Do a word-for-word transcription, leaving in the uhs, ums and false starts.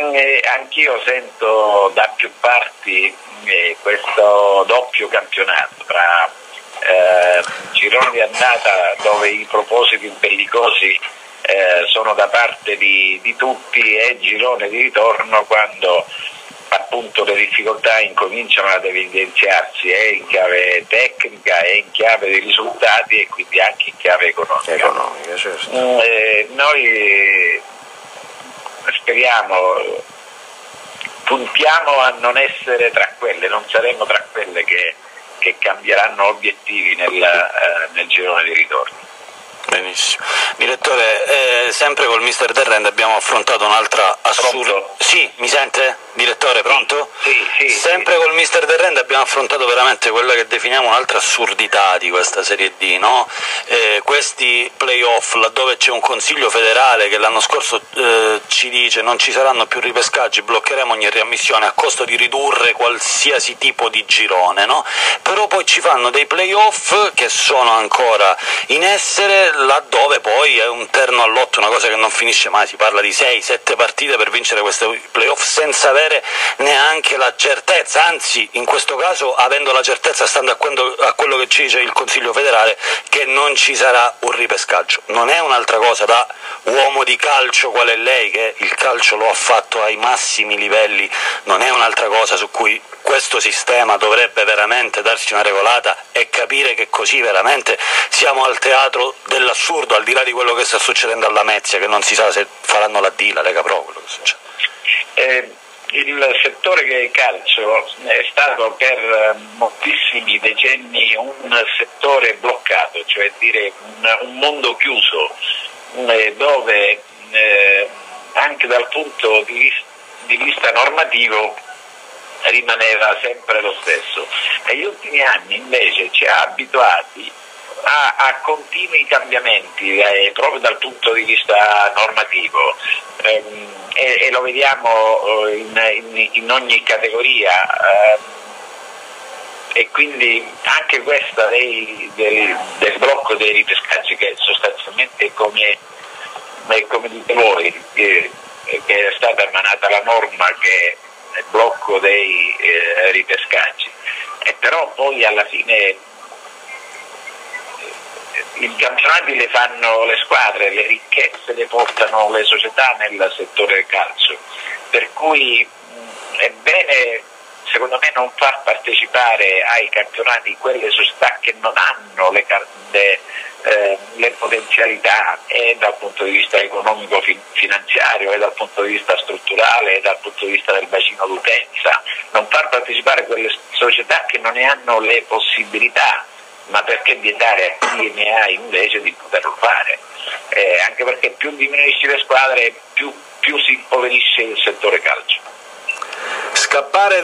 eh, anch'io sento da più parti eh, questo doppio campionato tra eh, girone di andata dove i propositi bellicosi eh, sono da parte di, di tutti e girone di ritorno quando appunto le difficoltà incominciano ad evidenziarsi e in chiave tecnica e in chiave di risultati e quindi anche in chiave economica. Economica, certo. Eh, noi speriamo, puntiamo a non essere tra quelle, non saremo tra quelle che, che cambieranno obiettivi nel, eh, nel girone di ritorno. Benissimo. Direttore, eh, sempre col mister Del Rende abbiamo affrontato un'altra assurda... Sì, mi sente? Direttore, pronto? Sì, sì, sì. Sempre sì. col mister Del Rende abbiamo affrontato veramente quella che definiamo un'altra assurdità di questa Serie D, no? Eh, questi play-off, laddove c'è un Consiglio federale che l'anno scorso eh, ci dice non ci saranno più ripescaggi, bloccheremo ogni riammissione a costo di ridurre qualsiasi tipo di girone, no? Però poi ci fanno dei play-off che sono ancora in essere, laddove poi è un terno all'otto, una cosa che non finisce mai, si parla di sei sette partite per vincere queste play-off senza avere neanche la certezza, anzi in questo caso avendo la certezza, stando a quello, a quello che ci dice il Consiglio federale, che non ci sarà un ripescaggio. Non è un'altra cosa, da uomo di calcio qual è lei, che il calcio lo ha fatto ai massimi livelli, non è un'altra cosa su cui questo sistema dovrebbe veramente darsi una regolata e capire che così veramente siamo al teatro dell'assurdo, al di là di quello che sta succedendo alla Lamezia, che non si sa se faranno la D, la Lega Pro, quello che succede. Eh, il settore che calcio è stato per moltissimi decenni un settore bloccato, cioè dire un, un mondo chiuso, eh, dove eh, anche dal punto di vista, di vista normativo rimaneva sempre lo stesso. Negli ultimi anni invece ci ha abituati a, a continui cambiamenti eh, proprio dal punto di vista normativo eh, e, e lo vediamo in, in, in ogni categoria eh, e quindi anche questa dei, del, del blocco dei ripescaggi, che sostanzialmente come, come dite voi che, che è stata emanata la norma che il blocco dei eh, ripescaggi, e però poi alla fine i campionati le fanno le squadre, le ricchezze le portano le società nel settore del calcio, per cui mh, è bene secondo me non far partecipare ai campionati quelle società che non hanno le, le, eh, le potenzialità e dal punto di vista economico finanziario e dal punto di vista strutturale e dal punto di vista del bacino d'utenza, non far partecipare quelle società che non ne hanno le possibilità, ma perché vietare a chi ne ha invece di poterlo fare, eh, anche perché più diminuisci le squadre più, più si impoverisce il settore calcio. Scappare